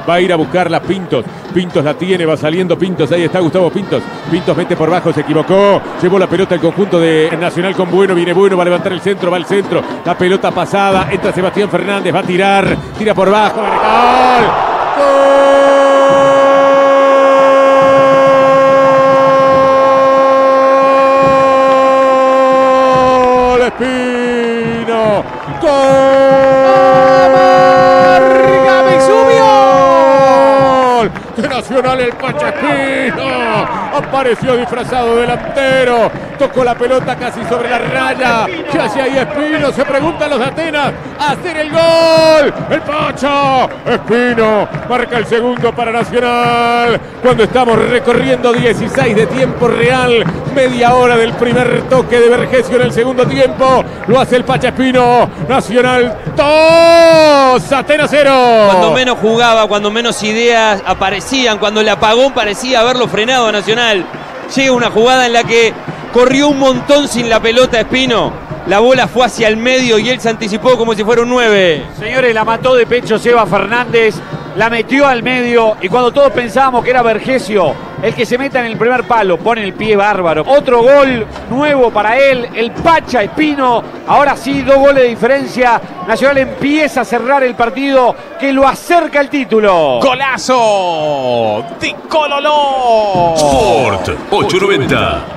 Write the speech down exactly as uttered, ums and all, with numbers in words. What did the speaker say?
Va a ir a buscarla Pintos. Pintos la tiene, va saliendo Pintos. Ahí está Gustavo Pintos. Pintos mete por bajo, se equivocó. Llevó la pelota el conjunto de Nacional con Bueno. Viene Bueno, va a levantar el centro, va al centro. La pelota pasada. Entra Sebastián Fernández, va a tirar. Tira por bajo. ¡Gol! ¡Gol! ¡Espino! ¡Gol! De Nacional el Pacha Espino, apareció disfrazado delantero, tocó la pelota casi sobre la raya. ¿Qué hace ahí Espino? Se preguntan los de Atenas. ¡Hacer el gol! ¡El Pacha Espino marca el segundo para Nacional! Cuando estamos recorriendo dieciséis de tiempo real, media hora del primer toque de Vergesio en el segundo tiempo, lo hace el Pacha Espino. Nacional dos, Atenas cero. Cuando menos jugaba, cuando menos ideas aparecían, cuando el apagón parecía haberlo frenado a Nacional, llega una jugada en la que corrió un montón sin la pelota Espino. La bola fue hacia el medio y él se anticipó como si fuera un nueve. Señores, la mató de pecho Seba Fernández, la metió al medio y cuando todos pensábamos que era Vergesio el que se meta en el primer palo, pone el pie bárbaro. Otro gol nuevo para él, el Pacha Espino. Ahora sí, dos goles de diferencia. Nacional empieza a cerrar el partido que lo acerca al título. ¡Golazo de Cololó! Sport ocho noventa.